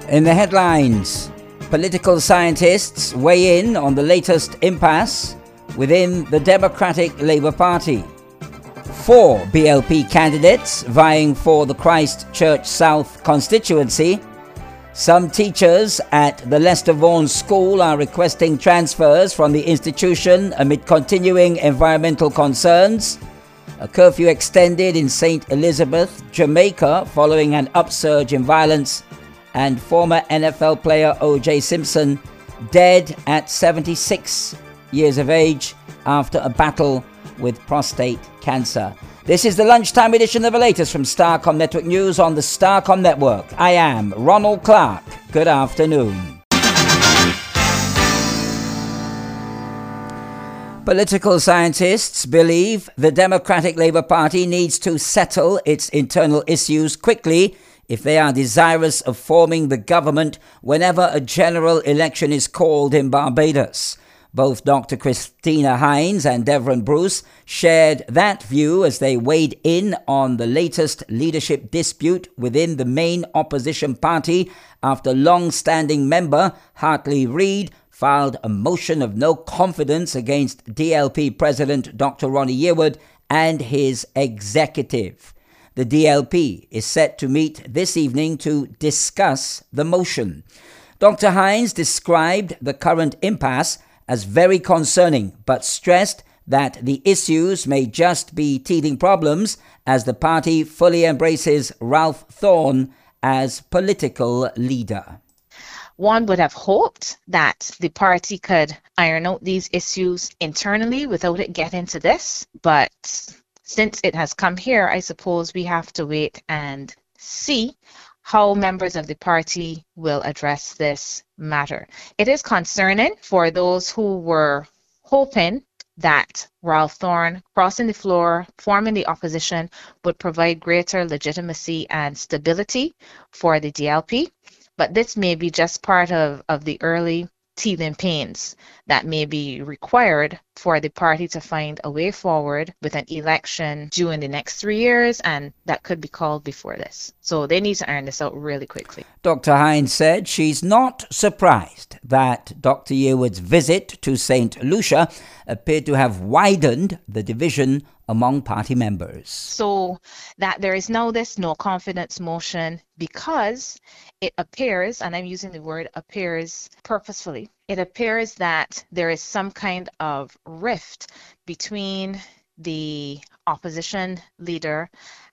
In the headlines, political scientists weigh in on the latest impasse within the Democratic Labour Party. 4 BLP candidates vying for the Christchurch South constituency. Some teachers at the Lester Vaughan School are requesting transfers from the institution amid continuing environmental concerns. A curfew extended in St. Elizabeth, Jamaica, following an upsurge in violence. And former NFL player O.J. Simpson dead at 76 years of age after a battle with prostate cancer. This is the lunchtime edition of the latest from Starcom Network News on the Starcom Network. I am Ronald Clark. Good afternoon. Political scientists believe the Democratic Labour Party needs to settle its internal issues quickly if they are desirous of forming the government whenever a general election is called in Barbados. Both Dr. Christina Hines and Devron Bruce shared that view as they weighed in on the latest leadership dispute within the main opposition party after long-standing member Hartley Reid filed a motion of no confidence against DLP President Dr. Ronnie Yearwood and his executive. The DLP is set to meet this evening to discuss the motion. Dr. Hines described the current impasse as very concerning, but stressed that the issues may just be teething problems as the party fully embraces Ralph Thorne as political leader. One would have hoped that the party could iron out these issues internally without it getting to this, but since it has come here, I suppose we have to wait and see how members of the party will address this matter. It is concerning for those who were hoping that Ralph Thorne crossing the floor, forming the opposition, would provide greater legitimacy and stability for the DLP. But this may be just part of the early teething pains that may be required for the party to find a way forward with an election due in the next 3 years, and that could be called before this. So they need to iron this out really quickly. Dr. Hines said she's not surprised that Dr. Yearwood's visit to St. Lucia appeared to have widened the division among party members. So that there is now this no confidence motion because it appears, and I'm using the word appears purposefully, it appears that there is some kind of rift between the opposition leader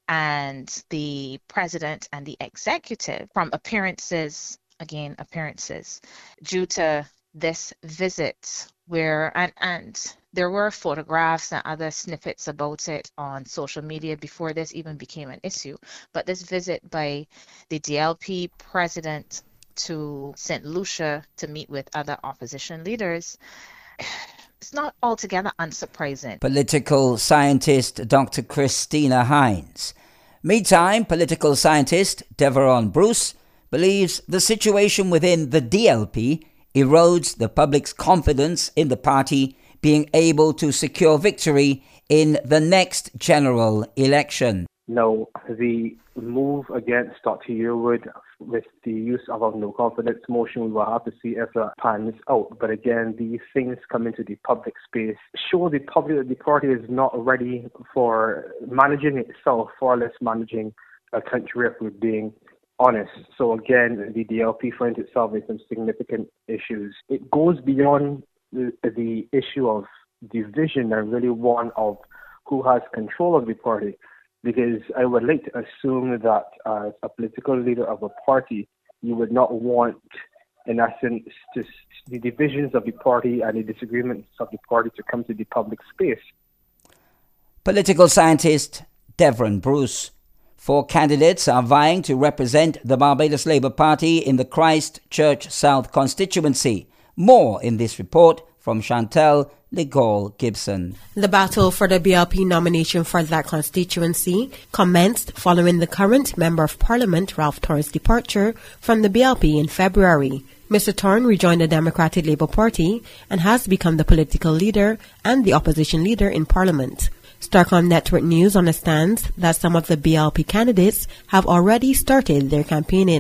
and the president and the executive from appearances, due to this visit where, and there were photographs and other snippets about it on social media before this even became an issue. But this visit by the DLP president to St. Lucia to meet with other opposition leaders, it's not altogether unsurprising. Political scientist Dr. Christina Hines. Meantime, political scientist Devron Bruce believes the situation within the DLP erodes the public's confidence in the party being able to secure victory in the next general election. No, the move against Dr. Yearwood with the use of a no confidence motion, we will have to see if that pans out. But again, these things come into the public space, show the public that the party is not ready for managing itself, far less managing a country, if we're being honest. So again, the DLP finds itself in some significant issues. It goes beyond the issue of division and really one of who has control of the party, because I would like to assume that as a political leader of a party, you would not want, in essence, just the divisions of the party and the disagreements of the party to come to the public space. Political scientist Devron Bruce. 4 candidates are vying to represent the Barbados Labour Party in the Christchurch South constituency. More in this report from Chantel Legall Gibson. The battle for the BLP nomination for that constituency commenced following the current Member of Parliament Ralph Thorne's departure from the BLP in February. Mr. Thorne rejoined the Democratic Labour Party and has become the political leader and the opposition leader in Parliament. Starcom Network News understands that some of the BLP candidates have already started their campaigning.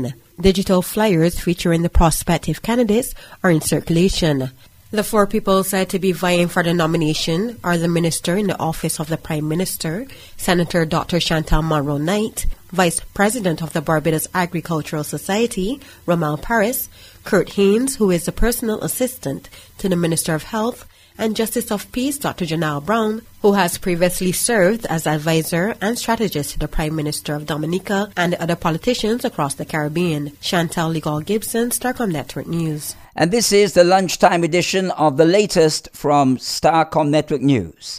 Digital flyers featuring the prospective candidates are in circulation. The 4 people said to be vying for the nomination are the Minister in the Office of the Prime Minister, Senator Dr. Chantal Monroe-Knight, Vice President of the Barbados Agricultural Society, Romal Paris, Kurt Haynes, who is the personal assistant to the Minister of Health, and Justice of Peace Dr. Janelle Brown, who has previously served as advisor and strategist to the Prime Minister of Dominica and other politicians across the Caribbean. Chantal Legal-Gibson, Starcom Network News. And this is the lunchtime edition of the latest from Starcom Network News.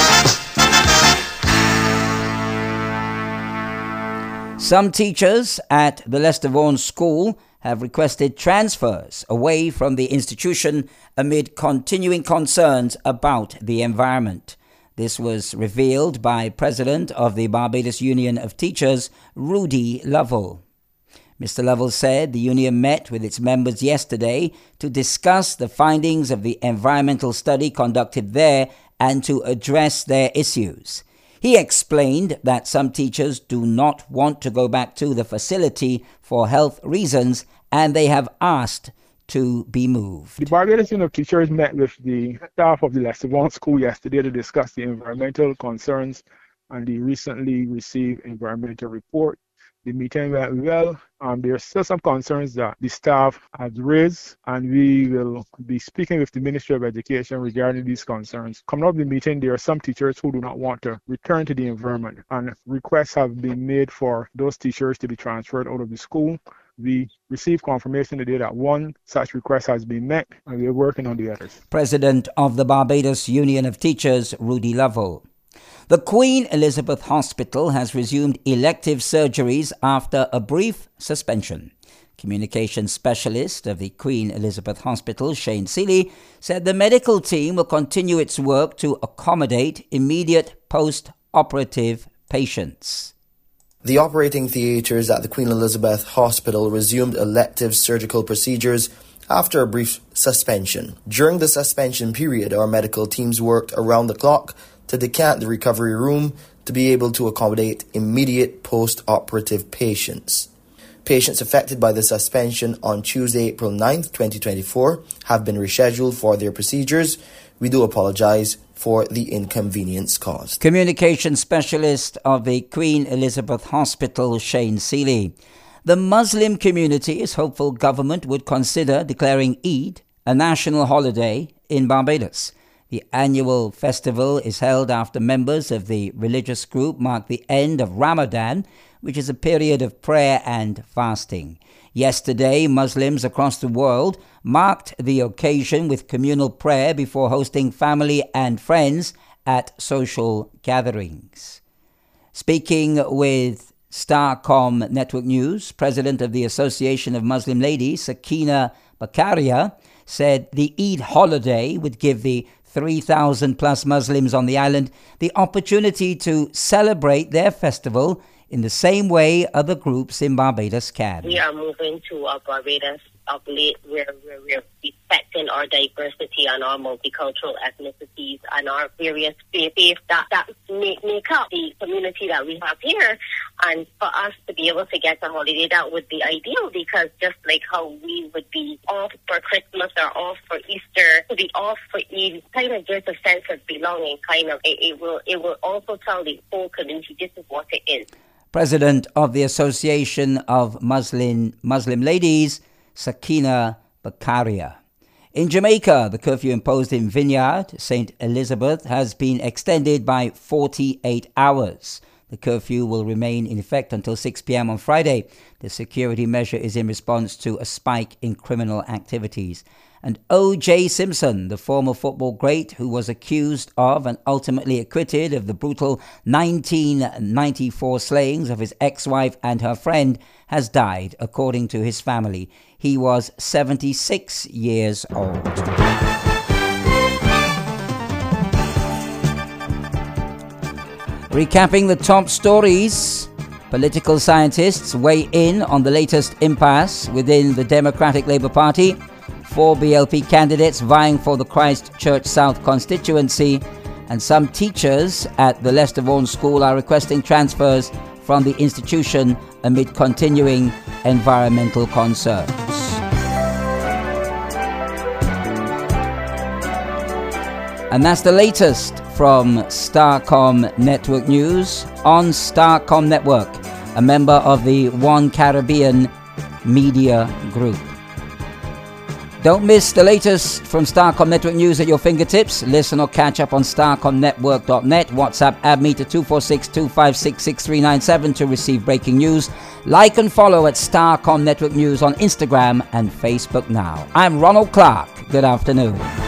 Some teachers at the Lester Vaughan School have requested transfers away from the institution amid continuing concerns about the environment. This was revealed by President of the Barbados Union of Teachers, Rudy Lovell. Mr. Lovell said the union met with its members yesterday to discuss the findings of the environmental study conducted there and to address their issues. He explained that some teachers do not want to go back to the facility for health reasons and they have asked to be moved. The Barbados Union of Teachers met with the staff of the Lester Vaughan School yesterday to discuss the environmental concerns and the recently received environmental report. The meeting went well. There are still some concerns that the staff has raised, and we will be speaking with the Ministry of Education regarding these concerns. Coming up in the meeting, there are some teachers who do not want to return to the environment, and requests have been made for those teachers to be transferred out of the school. We received confirmation today that one such request has been met, and we're working on the others. President of the Barbados Union of Teachers, Rudy Lovell. The Queen Elizabeth Hospital has resumed elective surgeries after a brief suspension. Communications specialist of the Queen Elizabeth Hospital, Shane Seeley, said the medical team will continue its work to accommodate immediate post-operative patients. The operating theatres at the Queen Elizabeth Hospital resumed elective surgical procedures after a brief suspension. During the suspension period, our medical teams worked around the clock to decant the recovery room to be able to accommodate immediate post-operative patients. Patients affected by the suspension on Tuesday, April 9th, 2024 have been rescheduled for their procedures. We do apologize for the inconvenience caused. Communication specialist of the Queen Elizabeth Hospital, Shane Seeley. The Muslim community is hopeful government would consider declaring Eid a national holiday in Barbados. The annual festival is held after members of the religious group mark the end of Ramadan, which is a period of prayer and fasting. Yesterday, Muslims across the world marked the occasion with communal prayer before hosting family and friends at social gatherings. Speaking with Starcom Network News, President of the Association of Muslim Ladies, Sakina Bakaria, said the Eid holiday would give the 3,000 plus Muslims on the island the opportunity to celebrate their festival in the same way other groups in Barbados can. We are moving to a Barbados of late where we're respecting our diversity and our multicultural ethnicities and our various faiths that make up the community that we have here. And for us to be able to get a holiday, that would be ideal, because just like how we would be off for Christmas or off for Easter, to be off for Eid kind of gives a sense of belonging. It will also tell the whole community this is what it is. President of the Association of Muslim Ladies, Sakina Bakaria. In Jamaica, the curfew imposed in Vineyard, St. Elizabeth, has been extended by 48 hours. The curfew will remain in effect until 6 p.m. on Friday. The security measure is in response to a spike in criminal activities. And O.J. Simpson, the former football great who was accused of and ultimately acquitted of the brutal 1994 slayings of his ex-wife and her friend, has died, according to his family. He was 76 years old. Recapping the top stories, political scientists weigh in on the latest impasse within the Democratic Labour Party. 4 BLP candidates vying for the Christchurch South constituency, and some teachers at the Lester Vaughan School are requesting transfers from the institution amid continuing environmental concerns. And that's the latest from Starcom Network News on Starcom Network, a member of the One Caribbean Media Group. Don't miss the latest from Starcom Network News at your fingertips. Listen or catch up on starcomnetwork.net. WhatsApp add me to 246-256-6397 to receive breaking news. Like and follow at Starcom Network News on Instagram and Facebook now. I'm Ronald Clark. Good afternoon.